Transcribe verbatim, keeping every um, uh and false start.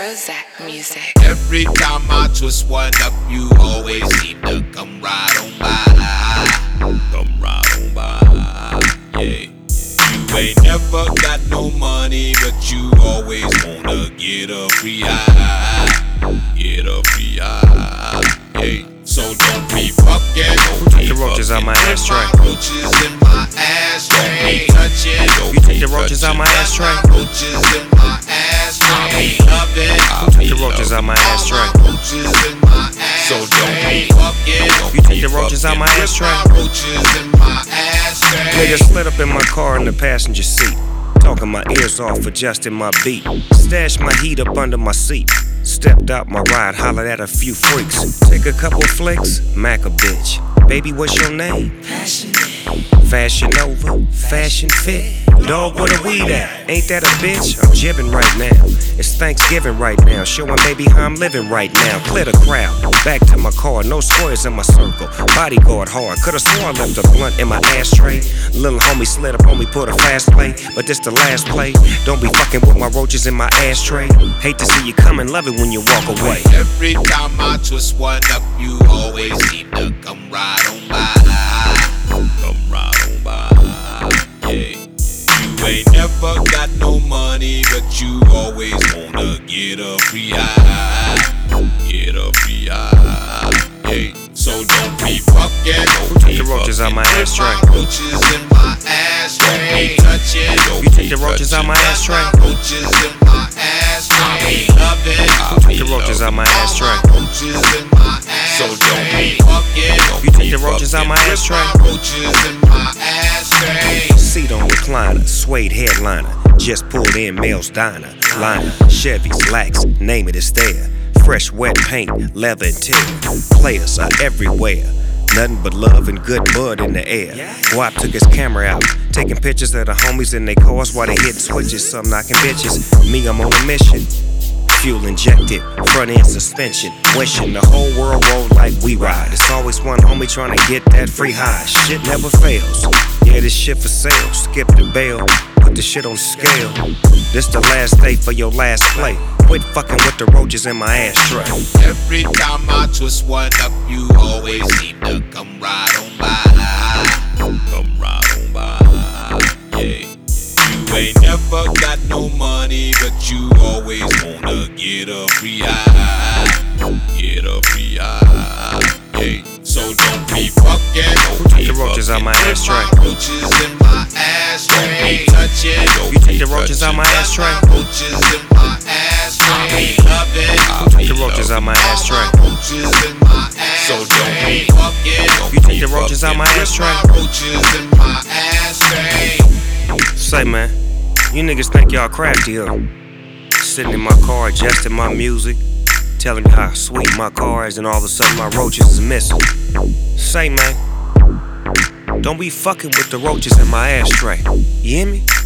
Prozac music. Every time I twist one up, you always seem to come right on by. Come right on by, yeah. You ain't never got no money, but you always wanna get a free high. Get a free high, yeah. So don't be fucking, don't take the roaches out my ashtray. Roaches in my ashtray. Touch it. You take the roaches out my ashtray. Roaches in my ashtray. Love it. You take the roaches out my ashtray. Roaches in my ashtray. So don't be fucking. You take the roaches out my ashtray. Roaches in my ashtray. Nigga slid up in my car in the passenger seat, talking my ears off, adjusting my beat. Stashed my heat up under my seat. Stepped out my ride, hollered at a few freaks. Take a couple flicks, Mac a bitch. Baby, what's your name? Fashion Nova, Fashion Fit. Dog, where the weed at? Ain't that a bitch? I'm jibbing right now. It's Thanksgiving right now, showing baby how I'm living right now. Clear the crowd, back to my car, no squares in my circle. Bodyguard hard, could've sworn I left a blunt in my ashtray. Little homie slid up on me, put a fast play, but this the last play. Don't be fucking with my roaches in my ashtray. Hate to see you come and love it when you walk away. Every time I twist one up, you always seem to come right on by. Come right on by, yeah. You ain't never got no money, but you always wanna get a free high. Get a free high, yeah. So don't be fucking, don't take the roaches out my ashtray. Roaches in my ashtray. Touch it. You take the roaches out my ashtray. Roaches in my ashtray. Love it. Take the roaches out my ashtray. Roaches in my ashtray. So don't be fucking. You take the roaches out my ashtray. Roaches in my ashtray. Seat on recliner, suede headliner. Just pulled in Mel's Diner. Liner, Chevys, Lax, name it, it's there. Fresh wet paint, leather interior. Players are everywhere. Nothing but love and good bud in the air. Guap took his camera out, taking pictures of the homies in their cars while they hitting switches, some knocking bitches. Me, I'm on a mission. Fuel injected, front end suspension. Wishing the whole world roll like we ride. It's always one homie trying to get that free high. Shit never fails. Yeah, this shit for sale. Skip the bail, put the shit on scale. This the last day for your last play. Quit fucking with the roaches in my ashtray. Every time I twist one up, you always seem to come right on by. Come right on by, yeah. You ain't never got no money, but you always wanna get a free high. Get a free high, yeah. So don't be fucking, don't take the roaches out my ashtray. Roaches in my ashtray. Touch it. You take the roaches out my ashtray. Roaches in my ashtray. Love it. Take the roaches out my ashtray. Roaches in my ashtray. So don't be fucking. You take the roaches out my ashtray. Roaches in my ashtray. Say, man, you niggas think y'all crafty, huh? Sitting in my car, adjusting my music, telling me how sweet my car is, and all of a sudden my roaches is missing. Say, man, don't be fucking with the roaches in my ashtray. You hear me?